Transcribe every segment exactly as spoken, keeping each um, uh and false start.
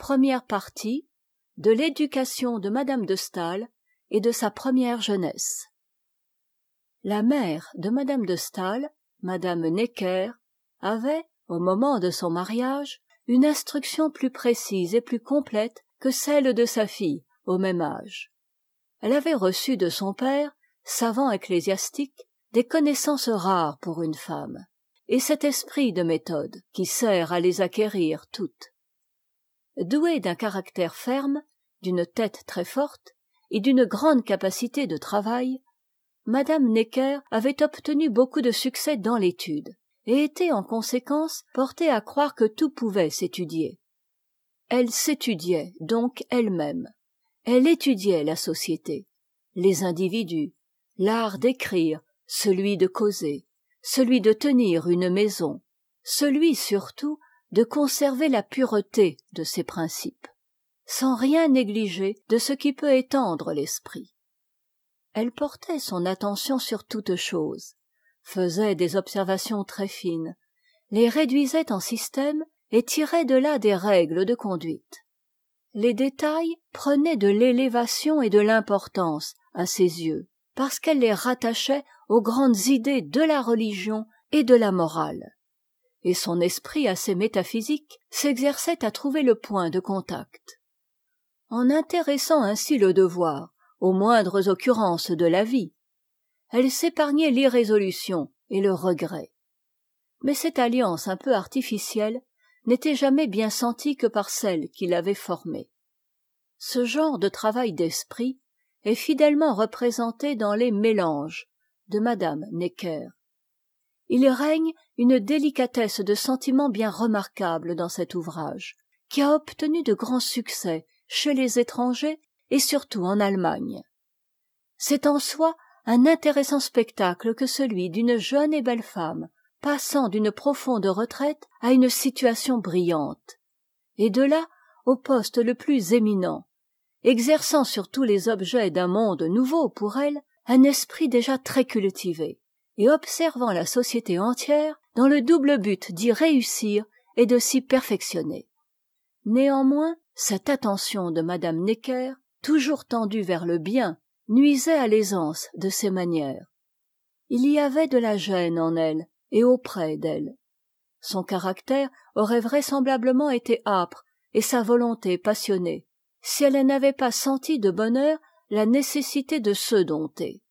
première partie de l'éducation de madame de Staël et de sa première jeunesse. La mère de madame de Staël, madame Necker, avait, au moment de son mariage, une instruction plus précise et plus complète que celle de sa fille au même âge. Elle avait reçu de son père, savant ecclésiastique, des connaissances rares pour une femme, et cet esprit de méthode qui sert à les acquérir toutes. Douée d'un caractère ferme, d'une tête très forte et d'une grande capacité de travail, madame Necker avait obtenu beaucoup de succès dans l'étude et était en conséquence portée à croire que tout pouvait s'étudier. Elle s'étudiait donc elle-même. Elle étudiait la société, les individus, l'art d'écrire, celui de causer, celui de tenir une maison, celui surtout de conserver la pureté de ses principes, sans rien négliger de ce qui peut étendre l'esprit. Elle portait son attention sur toutes choses, faisait des observations très fines, les réduisait en système et tirait de là des règles de conduite. Les détails prenaient de l'élévation et de l'importance à ses yeux, parce qu'elle les rattachait aux grandes idées de la religion et de la morale. Et son esprit assez métaphysique s'exerçait à trouver le point de contact. En intéressant ainsi le devoir aux moindres occurrences de la vie, elle s'épargnait l'irrésolution et le regret. Mais cette alliance un peu artificielle n'était jamais bien sentie que par celle qui l'avait formée. Ce genre de travail d'esprit est fidèlement représenté dans les Mélanges de madame Necker. Il règne une délicatesse de sentiment bien remarquable dans cet ouvrage, qui a obtenu de grands succès chez les étrangers et surtout en Allemagne. C'est en soi un intéressant spectacle que celui d'une jeune et belle femme passant d'une profonde retraite à une situation brillante, et de là au poste le plus éminent, exerçant sur tous les objets d'un monde nouveau pour elle un esprit déjà très cultivé, et observant la société entière dans le double but d'y réussir et de s'y perfectionner. Néanmoins, cette attention de madame Necker, toujours tendue vers le bien, nuisait à l'aisance de ses manières. Il y avait de la gêne en elle et auprès d'elle. Son caractère aurait vraisemblablement été âpre et sa volonté passionnée, si elle n'avait pas senti de bonne heure la nécessité de se dompter.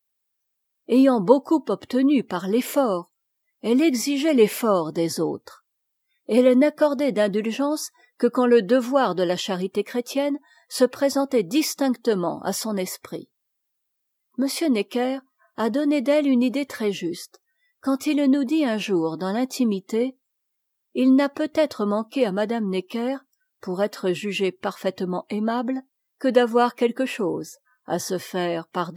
Ayant beaucoup obtenu par l'effort, elle exigeait l'effort des autres, et elle n'accordait d'indulgence que quand le devoir de la charité chrétienne se présentait distinctement à son esprit. Monsieur Necker a donné d'elle une idée très juste, quand il nous dit un jour dans l'intimité « Il n'a peut-être manqué à madame Necker, pour être jugée parfaitement aimable, que d'avoir quelque chose à se faire pardonner. »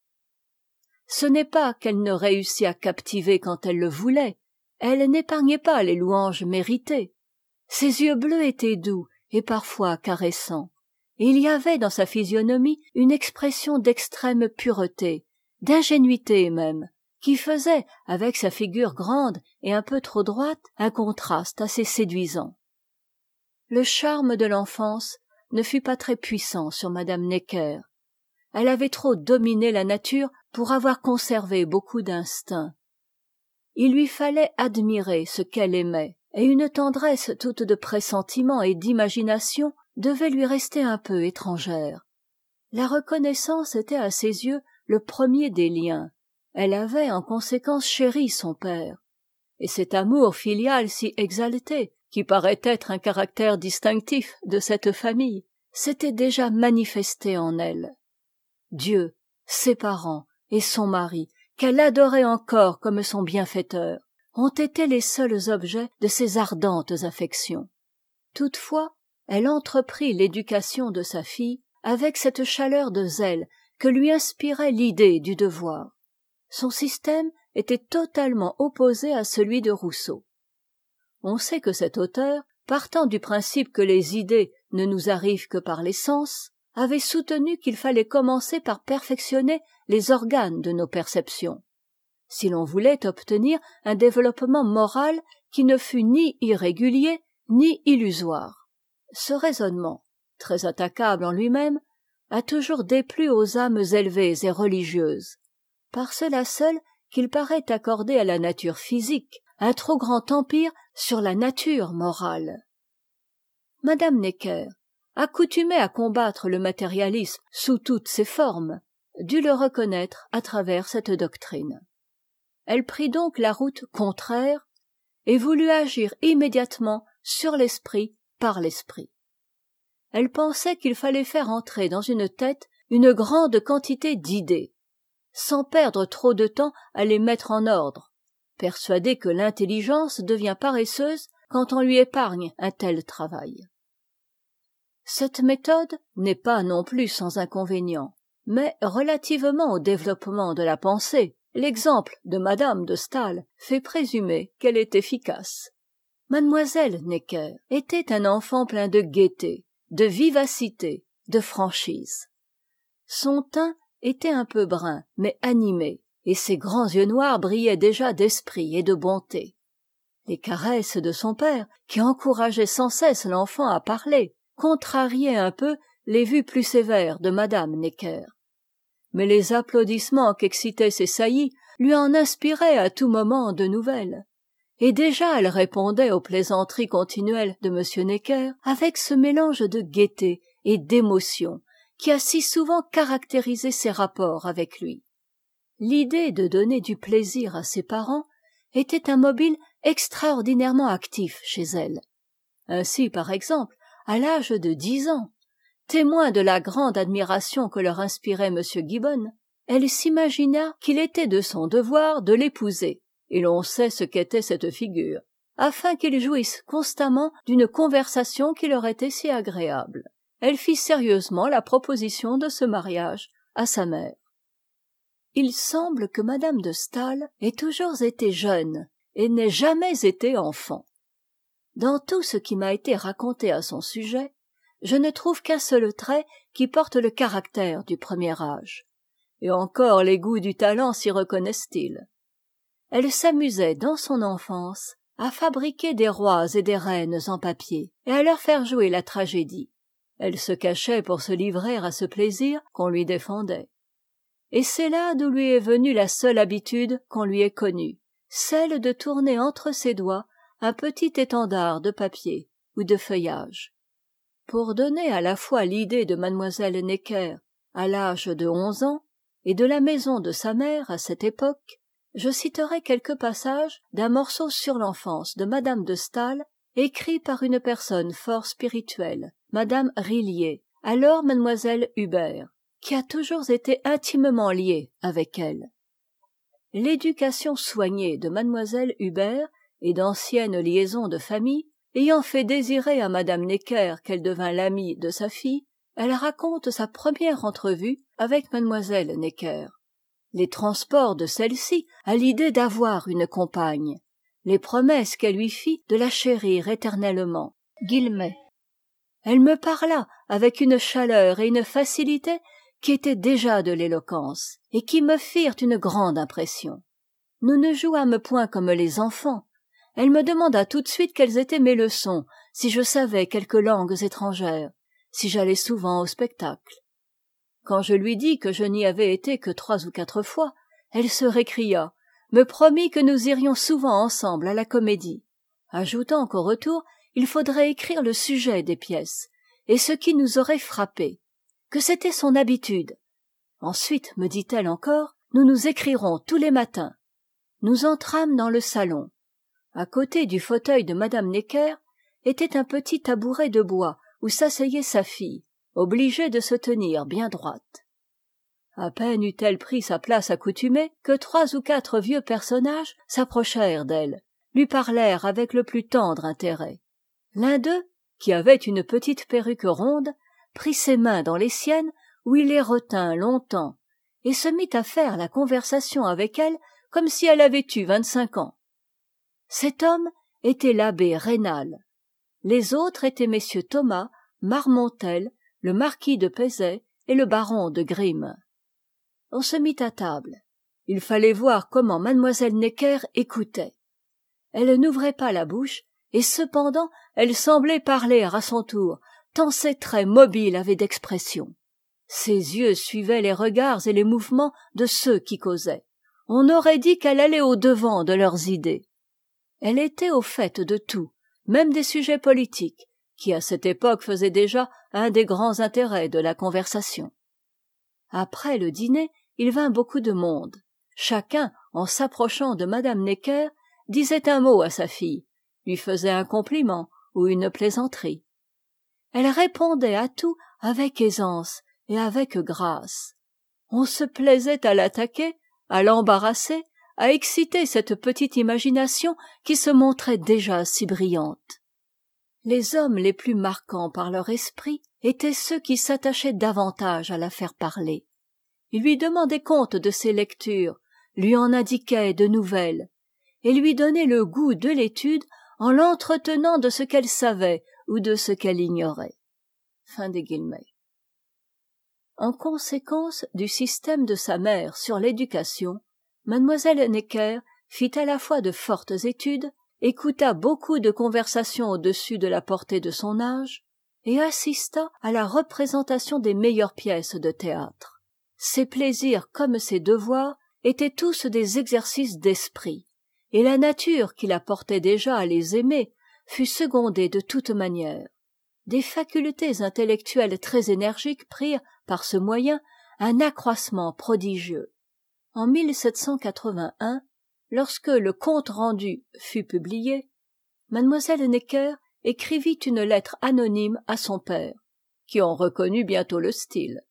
Ce n'est pas qu'elle ne réussit à captiver quand elle le voulait, elle n'épargnait pas les louanges méritées. Ses yeux bleus étaient doux et parfois caressants, et il y avait dans sa physionomie une expression d'extrême pureté, d'ingénuité même, qui faisait, avec sa figure grande et un peu trop droite, un contraste assez séduisant. Le charme de l'enfance ne fut pas très puissant sur madame Necker. Elle avait trop dominé la nature pour avoir conservé beaucoup d'instinct. Il lui fallait admirer ce qu'elle aimait, et une tendresse toute de pressentiment et d'imagination devait lui rester un peu étrangère. La reconnaissance était à ses yeux le premier des liens. Elle avait en conséquence chéri son père, et cet amour filial si exalté, qui paraît être un caractère distinctif de cette famille, s'était déjà manifesté en elle. Dieu, ses parents et son mari, qu'elle adorait encore comme son bienfaiteur, ont été les seuls objets de ses ardentes affections. Toutefois, elle entreprit l'éducation de sa fille avec cette chaleur de zèle que lui inspirait l'idée du devoir. Son système était totalement opposé à celui de Rousseau. On sait que cet auteur, partant du principe que les idées ne nous arrivent que par les sens, avait soutenu qu'il fallait commencer par perfectionner les organes de nos perceptions, si l'on voulait obtenir un développement moral qui ne fût ni irrégulier ni illusoire. Ce raisonnement, très attaquable en lui-même, a toujours déplu aux âmes élevées et religieuses, par cela seul qu'il paraît accorder à la nature physique un trop grand empire sur la nature morale. Madame Necker, accoutumée à combattre le matérialisme sous toutes ses formes, dut le reconnaître à travers cette doctrine. Elle prit donc la route contraire et voulut agir immédiatement sur l'esprit par l'esprit. Elle pensait qu'il fallait faire entrer dans une tête une grande quantité d'idées, sans perdre trop de temps à les mettre en ordre, persuadée que l'intelligence devient paresseuse quand on lui épargne un tel travail. Cette méthode n'est pas non plus sans inconvénients, mais relativement au développement de la pensée, l'exemple de Madame de Staël fait présumer qu'elle est efficace. Mademoiselle Necker était un enfant plein de gaieté, de vivacité, de franchise. Son teint était un peu brun, mais animé, et ses grands yeux noirs brillaient déjà d'esprit et de bonté. Les caresses de son père, qui encourageait sans cesse l'enfant à parler, contrariaient un peu les vues plus sévères de Madame Necker. Mais les applaudissements qu'excitaient ses saillies lui en inspiraient à tout moment de nouvelles. Et déjà elle répondait aux plaisanteries continuelles de M. Necker avec ce mélange de gaieté et d'émotion qui a si souvent caractérisé ses rapports avec lui. L'idée de donner du plaisir à ses parents était un mobile extraordinairement actif chez elle. Ainsi, par exemple, à l'âge de dix ans, témoin de la grande admiration que leur inspirait M. Gibbon, elle s'imagina qu'il était de son devoir de l'épouser, et l'on sait ce qu'était cette figure, afin qu'il jouisse constamment d'une conversation qui leur était si agréable. Elle fit sérieusement la proposition de ce mariage à sa mère. Il semble que Madame de Staël ait toujours été jeune et n'ait jamais été enfant. Dans tout ce qui m'a été raconté à son sujet, je ne trouve qu'un seul trait qui porte le caractère du premier âge. Et encore les goûts du talent s'y reconnaissent-ils. Elle s'amusait dans son enfance à fabriquer des rois et des reines en papier et à leur faire jouer la tragédie. Elle se cachait pour se livrer à ce plaisir qu'on lui défendait. Et c'est là d'où lui est venue la seule habitude qu'on lui ait connue, celle de tourner entre ses doigts un petit étendard de papier ou de feuillage. Pour donner à la fois l'idée de mademoiselle Necker à l'âge de onze ans et de la maison de sa mère à cette époque, je citerai quelques passages d'un morceau sur l'enfance de Madame de Staël, écrit par une personne fort spirituelle, Madame Rillier, alors Mademoiselle Hubert, qui a toujours été intimement liée avec elle. L'éducation soignée de Mademoiselle Hubert et d'anciennes liaisons de famille, ayant fait désirer à Madame Necker qu'elle devint l'amie de sa fille, elle raconte sa première entrevue avec Mademoiselle Necker. Les transports de celle-ci à l'idée d'avoir une compagne, les promesses qu'elle lui fit de la chérir éternellement. Guillemets. Elle me parla avec une chaleur et une facilité qui étaient déjà de l'éloquence, et qui me firent une grande impression. Nous ne jouâmes point comme les enfants. Elle me demanda tout de suite quelles étaient mes leçons, si je savais quelques langues étrangères, si j'allais souvent au spectacle. Quand je lui dis que je n'y avais été que trois ou quatre fois, elle se récria, me promit que nous irions souvent ensemble à la comédie, ajoutant qu'au retour, il faudrait écrire le sujet des pièces, et ce qui nous aurait frappé, que c'était son habitude. Ensuite, me dit-elle encore, nous nous écrirons tous les matins. Nous entrâmes dans le salon. À côté du fauteuil de Madame Necker était un petit tabouret de bois où s'asseyait sa fille, obligée de se tenir bien droite. À peine eut-elle pris sa place accoutumée que trois ou quatre vieux personnages s'approchèrent d'elle, lui parlèrent avec le plus tendre intérêt. L'un d'eux, qui avait une petite perruque ronde, prit ses mains dans les siennes où il les retint longtemps et se mit à faire la conversation avec elle comme si elle avait eu vingt-cinq ans. Cet homme était l'abbé Raynal. Les autres étaient messieurs Thomas, Marmontel, le marquis de Pezet et le baron de Grimm. On se mit à table. Il fallait voir comment mademoiselle Necker écoutait. Elle n'ouvrait pas la bouche et cependant elle semblait parler à son tour, tant ses traits mobiles avaient d'expression. Ses yeux suivaient les regards et les mouvements de ceux qui causaient. On aurait dit qu'elle allait au-devant de leurs idées. Elle était au fait de tout, même des sujets politiques, qui à cette époque faisaient déjà un des grands intérêts de la conversation. Après le dîner, il vint beaucoup de monde. Chacun, en s'approchant de madame Necker, disait un mot à sa fille, lui faisait un compliment ou une plaisanterie. Elle répondait à tout avec aisance et avec grâce. On se plaisait à l'attaquer, à l'embarrasser, à exciter cette petite imagination qui se montrait déjà si brillante. Les hommes les plus marquants par leur esprit étaient ceux qui s'attachaient davantage à la faire parler. Ils lui demandaient compte de ses lectures, lui en indiquaient de nouvelles, et lui donnaient le goût de l'étude en l'entretenant de ce qu'elle savait ou de ce qu'elle ignorait. Fin des guillemets. En conséquence du système de sa mère sur l'éducation, mademoiselle Necker fit à la fois de fortes études, écouta beaucoup de conversations au-dessus de la portée de son âge, et assista à la représentation des meilleures pièces de théâtre. Ses plaisirs comme ses devoirs étaient tous des exercices d'esprit, et la nature qui la portait déjà à les aimer fut secondée de toute manière. Des facultés intellectuelles très énergiques prirent, par ce moyen, un accroissement prodigieux. En mille sept cent quatre-vingt-un, lorsque le compte-rendu fut publié, mademoiselle Necker écrivit une lettre anonyme à son père, qui en reconnut bientôt le style.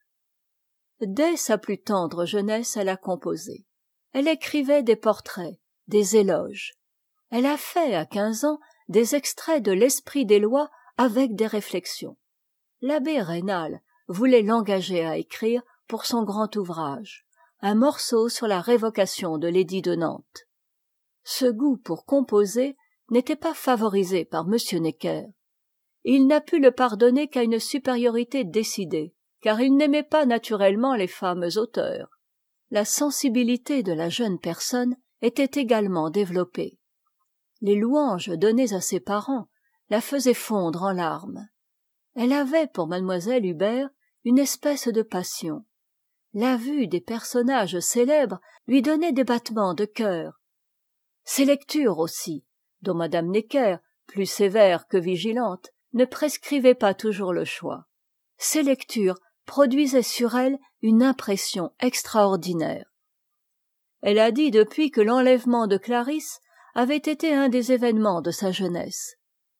Dès sa plus tendre jeunesse, elle a composé. Elle écrivait des portraits, des éloges. Elle a fait, à quinze ans, des extraits de l'Esprit des lois avec des réflexions. L'abbé Raynal voulait l'engager à écrire pour son grand ouvrage, un morceau sur la révocation de l'édit de Nantes. Ce goût pour composer n'était pas favorisé par M. Necker. Il n'a pu le pardonner qu'à une supériorité décidée, car il n'aimait pas naturellement les femmes auteurs. La sensibilité de la jeune personne était également développée. Les louanges données à ses parents la faisaient fondre en larmes. Elle avait pour mademoiselle Hubert une espèce de passion. La vue des personnages célèbres lui donnait des battements de cœur. Ses lectures aussi, dont madame Necker, plus sévère que vigilante, ne prescrivait pas toujours le choix. Ces lectures produisaient sur elle une impression extraordinaire. Elle a dit depuis que l'enlèvement de Clarisse avait été un des événements de sa jeunesse.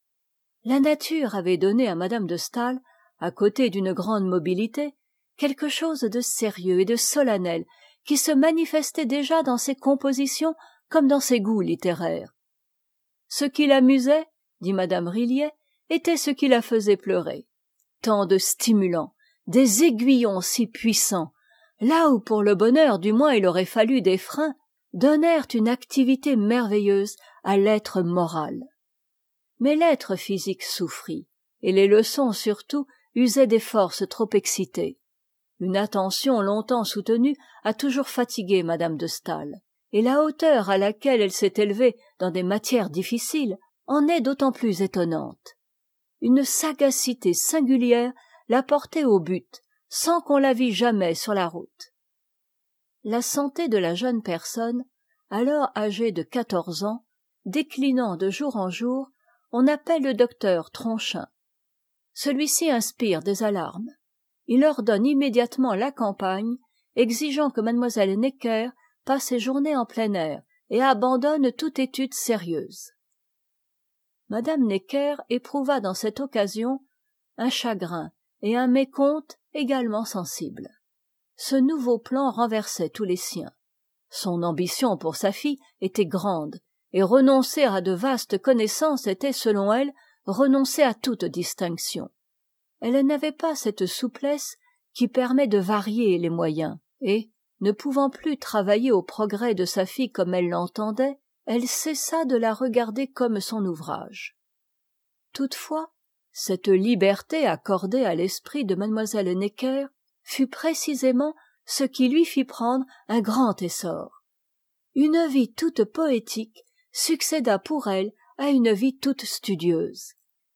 La nature avait donné à madame de Staël, à côté d'une grande mobilité, quelque chose de sérieux et de solennel qui se manifestait déjà dans ses compositions comme dans ses goûts littéraires. Ce qui l'amusait, dit madame Rilliet, était ce qui la faisait pleurer. Tant de stimulants, des aiguillons si puissants, là où pour le bonheur du moins il aurait fallu des freins, donnèrent une activité merveilleuse à l'être moral. Mais l'être physique souffrit, et les leçons surtout usaient des forces trop excitées. Une attention longtemps soutenue a toujours fatigué madame de Staël, et la hauteur à laquelle elle s'est élevée dans des matières difficiles en est d'autant plus étonnante. Une sagacité singulière la portait au but, sans qu'on la vît jamais sur la route. La santé de la jeune personne, alors âgée de quatorze ans, déclinant de jour en jour, on appelle le docteur Tronchin. Celui-ci inspire des alarmes. Il ordonne immédiatement la campagne, exigeant que mademoiselle Necker passe ses journées en plein air et abandonne toute étude sérieuse. Madame Necker éprouva dans cette occasion un chagrin et un mécompte également sensibles. Ce nouveau plan renversait tous les siens. Son ambition pour sa fille était grande, et renoncer à de vastes connaissances était, selon elle, renoncer à toute distinction. Elle n'avait pas cette souplesse qui permet de varier les moyens, et, ne pouvant plus travailler au progrès de sa fille comme elle l'entendait, elle cessa de la regarder comme son ouvrage. Toutefois, cette liberté accordée à l'esprit de mademoiselle Necker fut précisément ce qui lui fit prendre un grand essor. Une vie toute poétique succéda pour elle à une vie toute studieuse.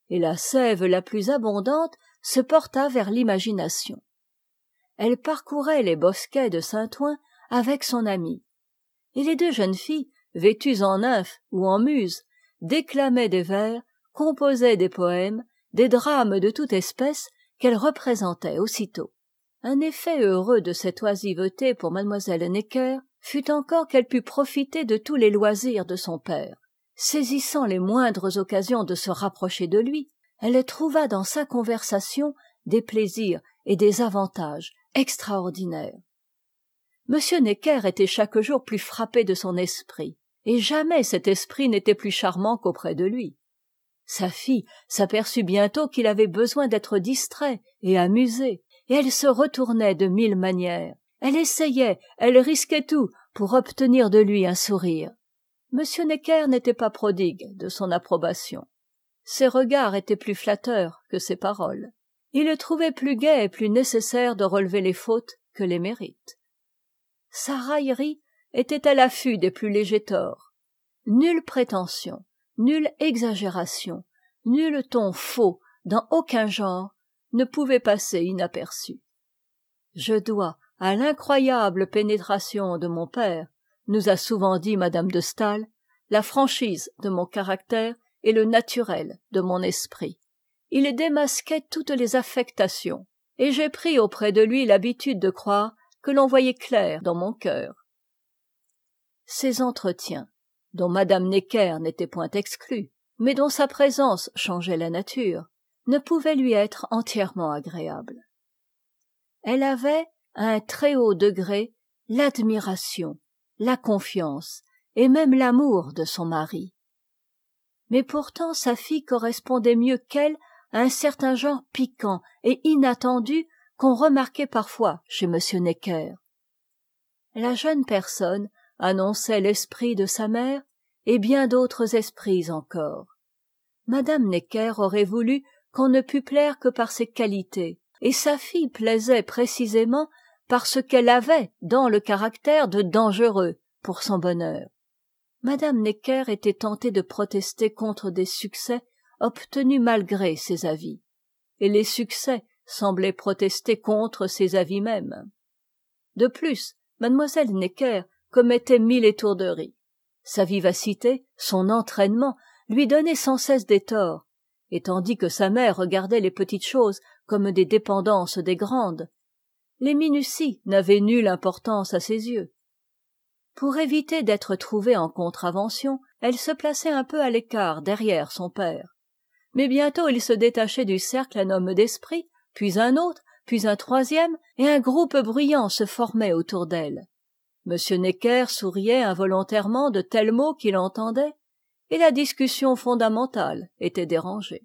et la sève la plus abondante se porta vers l'imagination. Elle parcourait les bosquets de Saint-Ouen avec son amie, et les deux jeunes filles, vêtues en nymphes ou en muses, déclamaient des vers, composaient des poèmes, des drames de toute espèce qu'elles représentaient aussitôt. Un effet heureux de cette oisiveté pour mademoiselle Necker fut encore qu'elle put profiter de tous les loisirs de son père. Saisissant les moindres occasions de se rapprocher de lui, elle trouva dans sa conversation des plaisirs et des avantages extraordinaires. M. Necker était chaque jour plus frappé de son esprit, et jamais cet esprit n'était plus charmant qu'auprès de lui. Sa fille s'aperçut bientôt qu'il avait besoin d'être distrait et amusé, et elle se retournait de mille manières. Elle essayait, elle risquait tout pour obtenir de lui un sourire. M. Necker n'était pas prodigue de son approbation. Ses regards étaient plus flatteurs que ses paroles. Il trouvait plus gai et plus nécessaire de relever les fautes que les mérites. Sa raillerie était à l'affût des plus légers torts. Nulle prétention, nulle exagération, nul ton faux dans aucun genre ne pouvait passer inaperçu. Je dois à l'incroyable pénétration de mon père, nous a souvent dit madame de Staël, la franchise de mon caractère et le naturel de mon esprit. Il démasquait toutes les affectations, et j'ai pris auprès de lui l'habitude de croire que l'on voyait clair dans mon cœur. Ces entretiens, dont madame Necker n'était point exclue, mais dont sa présence changeait la nature, ne pouvaient lui être entièrement agréables. Elle avait, à un très haut degré, l'admiration, la confiance et même l'amour de son mari. Mais pourtant sa fille correspondait mieux qu'elle à un certain genre piquant et inattendu qu'on remarquait parfois chez M. Necker. La jeune personne annonçait l'esprit de sa mère et bien d'autres esprits encore. Madame Necker aurait voulu qu'on ne pût plaire que par ses qualités, et sa fille plaisait précisément par ce qu'elle avait dans le caractère de dangereux pour son bonheur. Madame Necker était tentée de protester contre des succès obtenus malgré ses avis, et les succès semblaient protester contre ses avis mêmes. De plus, mademoiselle Necker commettait mille étourderies. Sa vivacité, son entraînement lui donnaient sans cesse des torts, et tandis que sa mère regardait les petites choses comme des dépendances des grandes, les minuties n'avaient nulle importance à ses yeux. Pour éviter d'être trouvée en contravention, elle se plaçait un peu à l'écart derrière son père. Mais bientôt il se détachait du cercle un homme d'esprit, puis un autre, puis un troisième, et un groupe bruyant se formait autour d'elle. M. Necker souriait involontairement de tels mots qu'il entendait, et la discussion fondamentale était dérangée.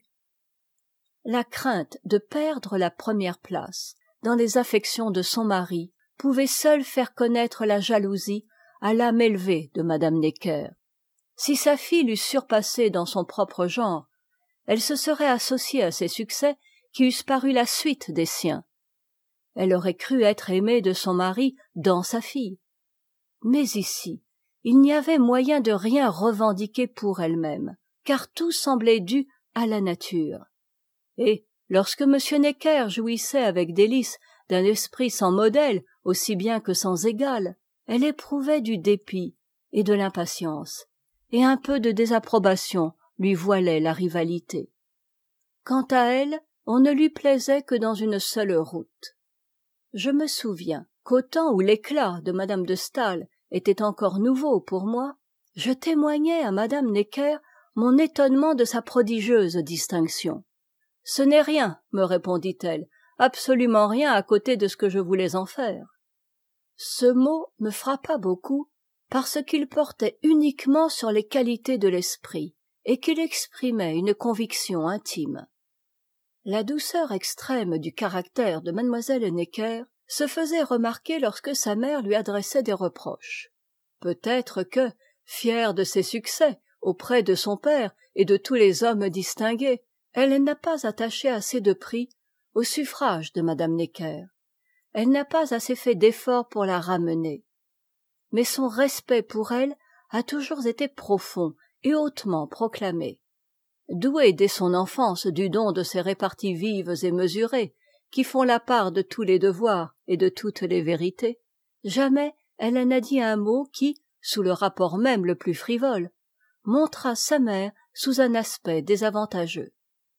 La crainte de perdre la première place dans les affections de son mari pouvait seule faire connaître la jalousie à l'âme élevée de madame Necker. Si sa fille l'eût surpassée dans son propre genre, elle se serait associée à ses succès qui eussent paru la suite des siens. Elle aurait cru être aimée de son mari dans sa fille. Mais ici, il n'y avait moyen de rien revendiquer pour elle-même, car tout semblait dû à la nature. Et, lorsque M. Necker jouissait avec délices d'un esprit sans modèle aussi bien que sans égal, elle éprouvait du dépit et de l'impatience, et un peu de désapprobation lui voilait la rivalité. Quant à elle, on ne lui plaisait que dans une seule route. Je me souviens qu'au temps où l'éclat de madame de Staël était encore nouveau pour moi, je témoignai à madame Necker mon étonnement de sa prodigieuse distinction. « Ce n'est rien, me répondit-elle, absolument rien à côté de ce que je voulais en faire. » Ce mot me frappa beaucoup parce qu'il portait uniquement sur les qualités de l'esprit et qu'il exprimait une conviction intime. La douceur extrême du caractère de mademoiselle Necker se faisait remarquer lorsque sa mère lui adressait des reproches. Peut-être que, fière de ses succès auprès de son père et de tous les hommes distingués, elle n'a pas attaché assez de prix au suffrage de madame Necker. Elle n'a pas assez fait d'efforts pour la ramener. Mais son respect pour elle a toujours été profond et hautement proclamé. douée dès son enfance du don de ces réparties vives et mesurées qui font la part de tous les devoirs et de toutes les vérités, jamais elle n'a dit un mot qui, sous le rapport même le plus frivole, montrât sa mère sous un aspect désavantageux.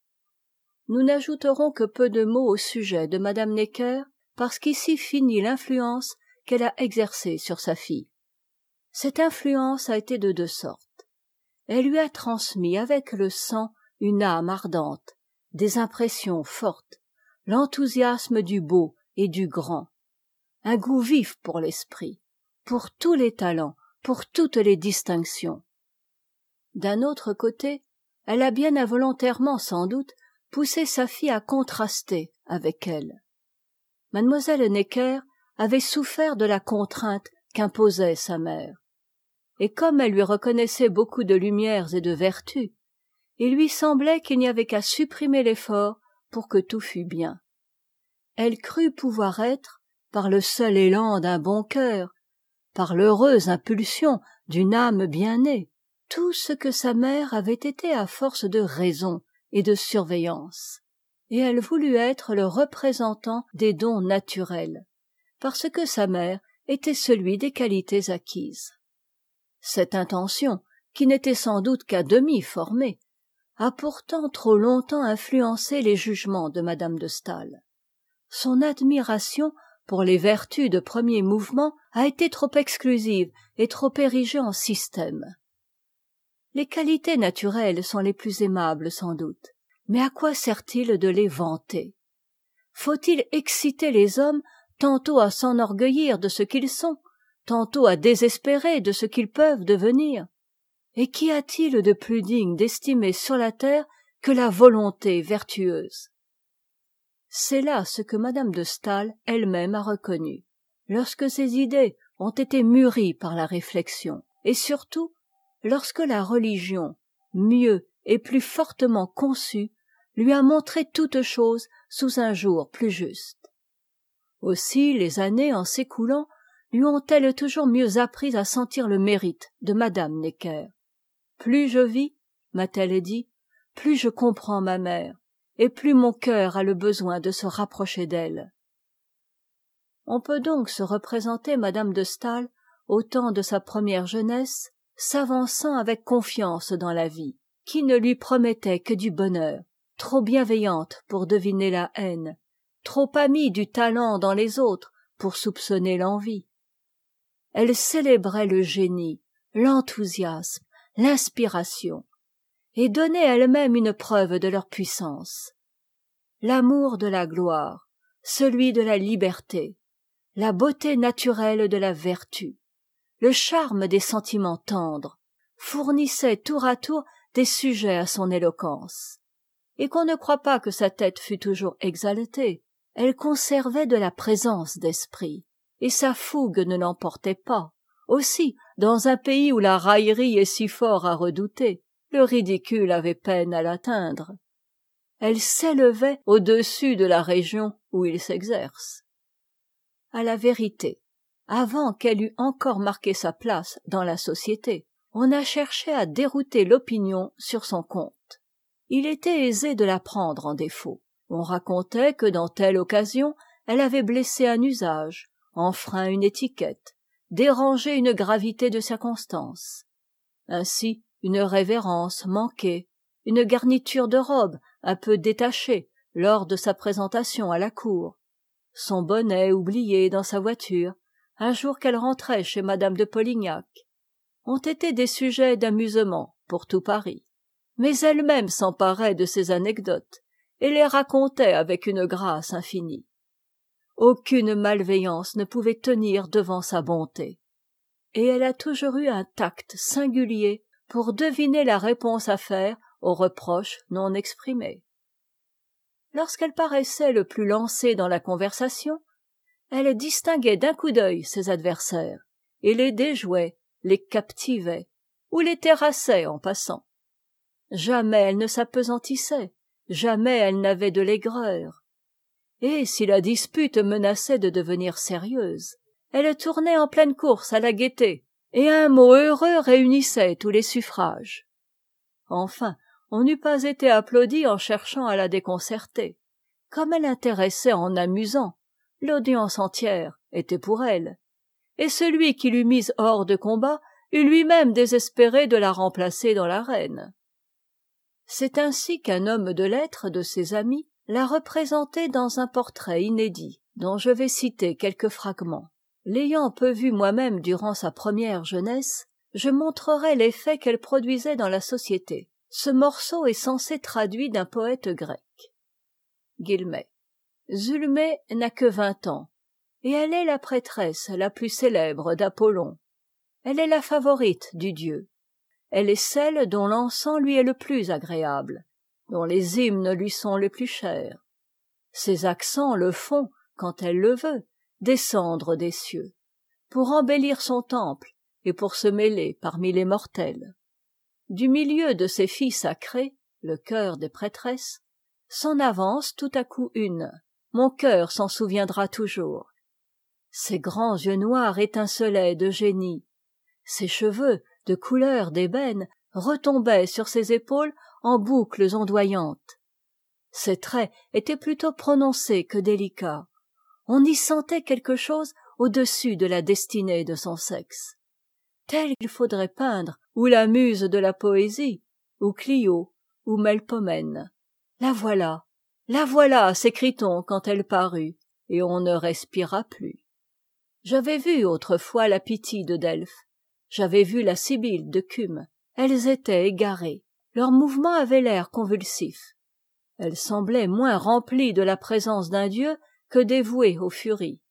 Nous n'ajouterons que peu de mots au sujet de madame Necker, parce qu'ici finit l'influence qu'elle a exercée sur sa fille. Cette influence a été de deux sortes. Elle lui a transmis avec le sang une âme ardente, des impressions fortes, l'enthousiasme du beau et du grand, un goût vif pour l'esprit, pour tous les talents, pour toutes les distinctions. D'un autre côté, elle a bien involontairement sans doute poussé sa fille à contraster avec elle. Mademoiselle Necker avait souffert de la contrainte qu'imposait sa mère. Et comme elle lui reconnaissait beaucoup de lumières et de vertus, il lui semblait qu'il n'y avait qu'à supprimer l'effort pour que tout fût bien. Elle crut pouvoir être, par le seul élan d'un bon cœur, par l'heureuse impulsion d'une âme bien née, tout ce que sa mère avait été à force de raison et de surveillance. Et elle voulut être le représentant des dons naturels, parce que sa mère était celui des qualités acquises. Cette intention, qui n'était sans doute qu'à demi formée, a pourtant trop longtemps influencé les jugements de madame de Staël. Son admiration pour les vertus de premier mouvement a été trop exclusive et trop érigée en système. Les qualités naturelles sont les plus aimables sans doute, mais à quoi sert-il de les vanter? Faut-il exciter les hommes tantôt à s'enorgueillir de ce qu'ils sont, tantôt à désespérer de ce qu'ils peuvent devenir? Et qu'y a-t-il de plus digne d'estimer sur la terre que la volonté vertueuse? C'est là ce que madame de Staël elle-même a reconnu, lorsque ses idées ont été mûries par la réflexion, et surtout lorsque la religion, mieux et plus fortement conçue, lui a montré toutes choses sous un jour plus juste. Aussi les années en s'écoulant lui ont-elles toujours mieux appris à sentir le mérite de madame Necker. Plus je vis, m'a-t-elle dit, plus je comprends ma mère, et plus mon cœur a le besoin de se rapprocher d'elle. On peut donc se représenter madame de Staël au temps de sa première jeunesse, s'avançant avec confiance dans la vie, qui ne lui promettait que du bonheur, trop bienveillante pour deviner la haine, trop amie du talent dans les autres pour soupçonner l'envie. Elle célébrait le génie, l'enthousiasme, l'inspiration, et donnait elle-même une preuve de leur puissance. L'amour de la gloire, celui de la liberté, la beauté naturelle de la vertu, le charme des sentiments tendres, fournissaient tour à tour des sujets à son éloquence. Et qu'on ne croit pas que sa tête fût toujours exaltée, elle conservait de la présence d'esprit, et sa fougue ne l'emportait pas. Aussi, dans un pays où la raillerie est si fort à redouter, le ridicule avait peine à l'atteindre. Elle s'élevait au-dessus de la région où il s'exerce. À la vérité, avant qu'elle eût encore marqué sa place dans la société, on a cherché à dérouter l'opinion sur son compte. Il était aisé de la prendre en défaut. On racontait que dans telle occasion, elle avait blessé un usage, enfreint une étiquette, dérangé une gravité de circonstance. Ainsi, une révérence manquée, une garniture de robe un peu détachée lors de sa présentation à la cour, son bonnet oublié dans sa voiture, un jour qu'elle rentrait chez madame de Polignac, ont été des sujets d'amusement pour tout Paris. Mais elle-même s'emparait de ces anecdotes et les racontait avec une grâce infinie. Aucune malveillance ne pouvait tenir devant sa bonté. Et elle a toujours eu un tact singulier pour deviner la réponse à faire aux reproches non exprimés. Lorsqu'elle paraissait le plus lancée dans la conversation, elle distinguait d'un coup d'œil ses adversaires, et les déjouait, les captivait, ou les terrassait en passant. Jamais elle ne s'appesantissait, jamais elle n'avait de l'aigreur. Et si la dispute menaçait de devenir sérieuse, elle tournait en pleine course à la gaieté, et un mot heureux réunissait tous les suffrages. Enfin, on n'eût pas été applaudi en cherchant à la déconcerter. Comme elle intéressait en amusant, l'audience entière était pour elle, et celui qui l'eût mise hors de combat eût lui-même désespéré de la remplacer dans l'arène. C'est ainsi qu'un homme de lettres de ses amis l'a représentée dans un portrait inédit, dont je vais citer quelques fragments. L'ayant peu vue moi-même durant sa première jeunesse, je montrerai l'effet qu'elle produisait dans la société. Ce morceau est censé traduit d'un poète grec. Guillemets. Zulmé n'a que vingt ans, et elle est la prêtresse la plus célèbre d'Apollon. Elle est la favorite du dieu. Elle est celle dont l'encens lui est le plus agréable, dont les hymnes lui sont les plus chers. Ses accents le font, quand elle le veut, descendre des cieux, pour embellir son temple et pour se mêler parmi les mortels. Du milieu de ses filles sacrées, le chœur des prêtresses, s'en avance tout à coup une. Mon cœur s'en souviendra toujours. Ses grands yeux noirs étincelaient de génie. Ses cheveux, de couleur d'ébène, retombaient sur ses épaules en boucles ondoyantes. Ses traits étaient plutôt prononcés que délicats. On y sentait quelque chose au-dessus de la destinée de son sexe. Tel qu'il faudrait peindre ou la muse de la poésie, ou Clio, ou Melpomène. La voilà, la voilà, s'écrie-t-on quand elle parut, et on ne respira plus. J'avais vu autrefois la Pythie de Delphes, j'avais vu la Sibylle de Cume. Elles étaient égarées, leurs mouvements avaient l'air convulsif. Elles semblaient moins remplies de la présence d'un dieu que dévouées aux furies.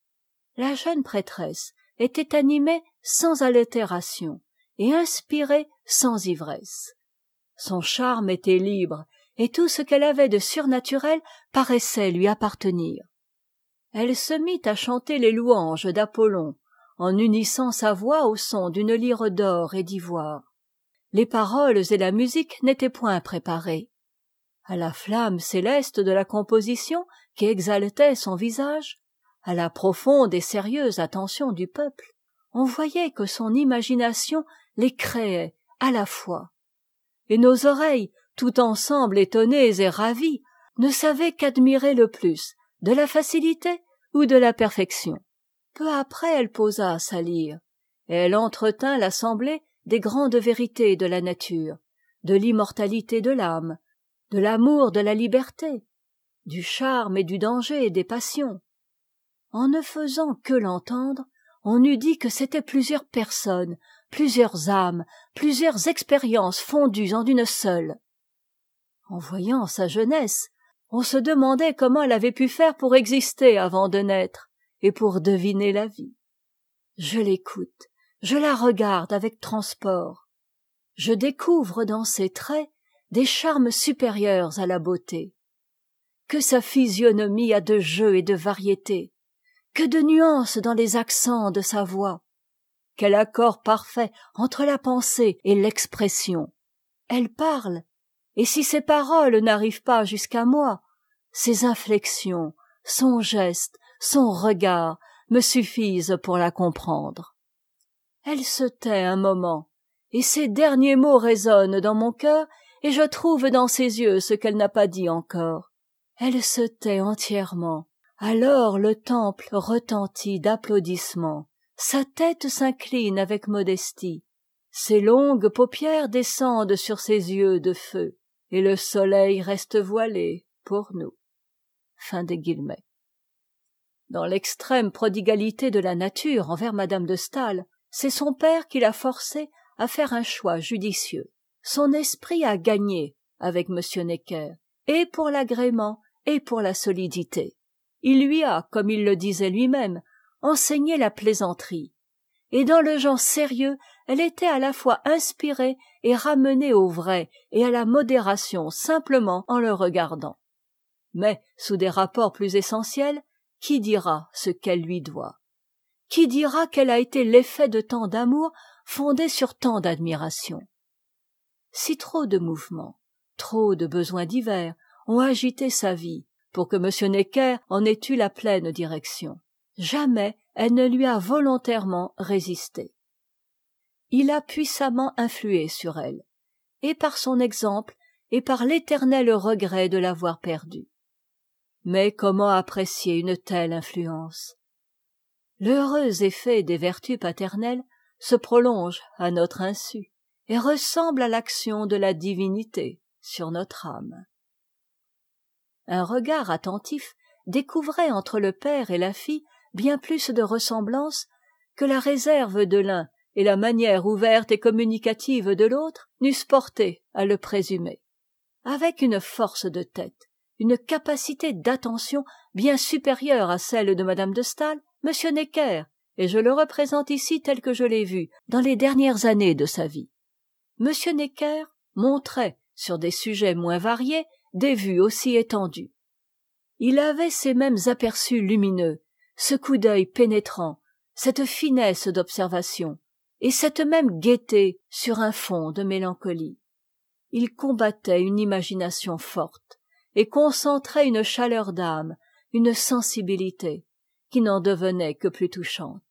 La jeune prêtresse était animée sans altération et inspirée sans ivresse. Son charme était libre et tout ce qu'elle avait de surnaturel paraissait lui appartenir. Elle se mit à chanter les louanges d'Apollon en unissant sa voix au son d'une lyre d'or et d'ivoire. Les paroles et la musique n'étaient point préparées. À la flamme céleste de la composition qui exaltait son visage, à la profonde et sérieuse attention du peuple, on voyait que son imagination les créait à la fois. Et nos oreilles, tout ensemble étonnées et ravies, ne savaient qu'admirer le plus de la facilité ou de la perfection. Peu après, elle posa sa lyre, et elle entretint l'assemblée des grandes vérités de la nature, de l'immortalité de l'âme, de l'amour de la liberté, du charme et du danger des passions. En ne faisant que l'entendre, on eût dit que c'étaient plusieurs personnes, plusieurs âmes, plusieurs expériences fondues en une seule. En voyant sa jeunesse, on se demandait comment elle avait pu faire pour exister avant de naître et pour deviner la vie. Je l'écoute, je la regarde avec transport. Je découvre dans ses traits des charmes supérieurs à la beauté. Que sa physionomie a de jeu et de variété, que de nuances dans les accents de sa voix, quel accord parfait entre la pensée et l'expression. Elle parle, et si ses paroles n'arrivent pas jusqu'à moi, ses inflexions, son geste, son regard me suffisent pour la comprendre. Elle se tait un moment, et ses derniers mots résonnent dans mon cœur, et je trouve dans ses yeux ce qu'elle n'a pas dit encore. Elle se tait entièrement. Alors le temple retentit d'applaudissements. Sa tête s'incline avec modestie. Ses longues paupières descendent sur ses yeux de feu, et le soleil reste voilé pour nous. Fin des guillemets. Dans l'extrême prodigalité de la nature envers Madame de Staël, c'est son père qui l'a forcée à faire un choix judicieux. Son esprit a gagné avec M. Necker, et pour l'agrément et pour la solidité. Il lui a, comme il le disait lui-même, enseigné la plaisanterie. Et dans le genre sérieux, elle était à la fois inspirée et ramenée au vrai et à la modération simplement en le regardant. Mais, sous des rapports plus essentiels, qui dira ce qu'elle lui doit? Qui dira quel a été l'effet de tant d'amour fondé sur tant d'admiration? Si trop de mouvements, trop de besoins divers ont agité sa vie pour que M. Necker en ait eu la pleine direction, jamais elle ne lui a volontairement résisté. Il a puissamment influé sur elle, et par son exemple, et par l'éternel regret de l'avoir perdue. Mais comment apprécier une telle influence? L'heureux effet des vertus paternelles se prolonge à notre insu et ressemble à l'action de la divinité sur notre âme. Un regard attentif découvrait entre le père et la fille bien plus de ressemblance que la réserve de l'un et la manière ouverte et communicative de l'autre n'eussent porté à le présumer. Avec une force de tête, une capacité d'attention bien supérieure à celle de madame de Staël, M. Necker, et je le représente ici tel que je l'ai vu dans les dernières années de sa vie. M. Necker montrait, sur des sujets moins variés, des vues aussi étendues. Il avait ces mêmes aperçus lumineux, ce coup d'œil pénétrant, cette finesse d'observation, et cette même gaieté sur un fond de mélancolie. Il combattait une imagination forte, et concentrait une chaleur d'âme, une sensibilité, qui n'en devenait que plus touchante.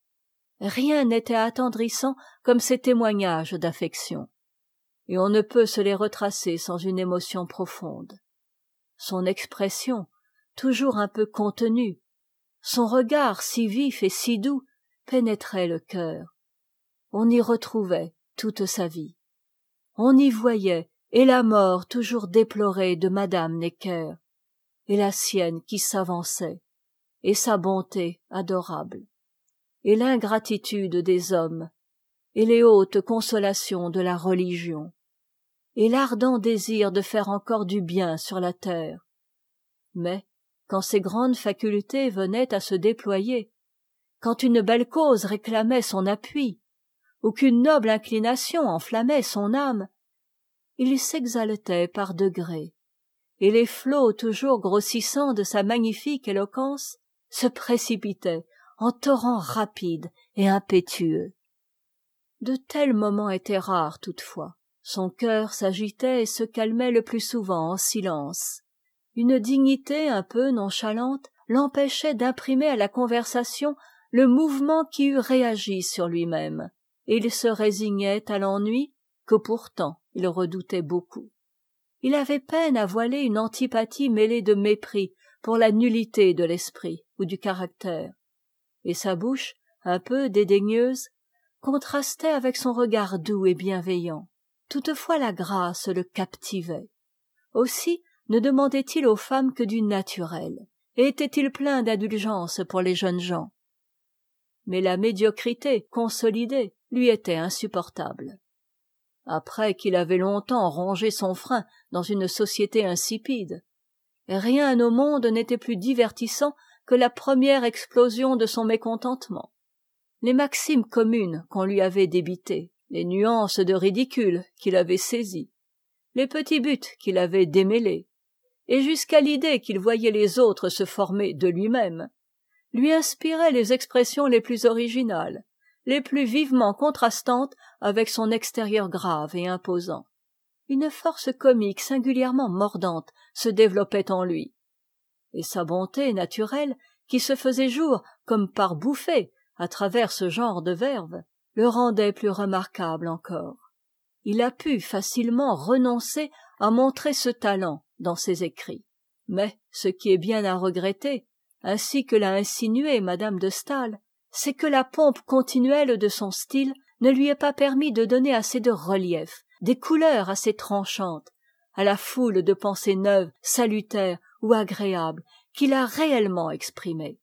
Rien n'était attendrissant comme ces témoignages d'affection, et on ne peut se les retracer sans une émotion profonde. Son expression, toujours un peu contenue, son regard si vif et si doux, pénétrait le cœur. On y retrouvait toute sa vie. On y voyait et la mort toujours déplorée de madame Necker, et la sienne qui s'avançait, et sa bonté adorable, et l'ingratitude des hommes, et les hautes consolations de la religion, et l'ardent désir de faire encore du bien sur la terre. Mais, quand ces grandes facultés venaient à se déployer, quand une belle cause réclamait son appui, ou qu'une noble inclination enflammait son âme, il s'exaltait par degrés, et les flots toujours grossissants de sa magnifique éloquence se précipitaient en torrents rapides et impétueux. De tels moments étaient rares toutefois. Son cœur s'agitait et se calmait le plus souvent en silence. Une dignité un peu nonchalante l'empêchait d'imprimer à la conversation le mouvement qui eût réagi sur lui-même, et il se résignait à l'ennui que pourtant il redoutait beaucoup. Il avait peine à voiler une antipathie mêlée de mépris pour la nullité de l'esprit ou du caractère, et sa bouche, un peu dédaigneuse, contrastait avec son regard doux et bienveillant. Toutefois la grâce le captivait. Aussi ne demandait-il aux femmes que du naturel, et était-il plein d'indulgence pour les jeunes gens. Mais la médiocrité consolidée lui était insupportable. Après qu'il avait longtemps rongé son frein dans une société insipide, rien au monde n'était plus divertissant que la première explosion de son mécontentement. Les maximes communes qu'on lui avait débitées, les nuances de ridicule qu'il avait saisies, les petits buts qu'il avait démêlés, et jusqu'à l'idée qu'il voyait les autres se former de lui-même, lui inspiraient les expressions les plus originales, les plus vivement contrastantes avec son extérieur grave et imposant. Une force comique singulièrement mordante se développait en lui, et sa bonté naturelle, qui se faisait jour comme par bouffées à travers ce genre de verve, le rendait plus remarquable encore. Il a pu facilement renoncer à montrer ce talent dans ses écrits. Mais ce qui est bien à regretter, ainsi que l'a insinué madame de Staël, c'est que la pompe continuelle de son style ne lui ait pas permis de donner assez de relief, des couleurs assez tranchantes, à la foule de pensées neuves, salutaires ou agréables qu'il a réellement exprimées.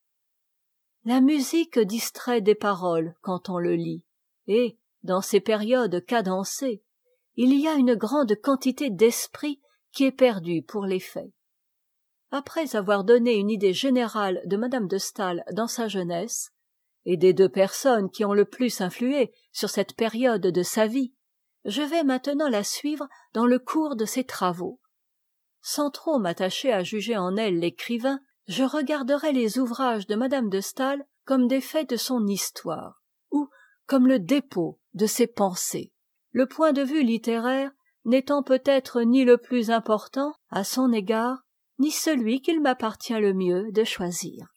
La musique distrait des paroles quand on le lit, et, dans ces périodes cadencées, il y a une grande quantité d'esprit qui est perdue pour l'effet. Après avoir donné une idée générale de madame de Staël dans sa jeunesse, et des deux personnes qui ont le plus influé sur cette période de sa vie, je vais maintenant la suivre dans le cours de ses travaux. Sans trop m'attacher à juger en elle l'écrivain, je regarderai les ouvrages de madame de Staël comme des faits de son histoire, ou comme le dépôt de ses pensées, le point de vue littéraire n'étant peut-être ni le plus important à son égard, ni celui qu'il m'appartient le mieux de choisir.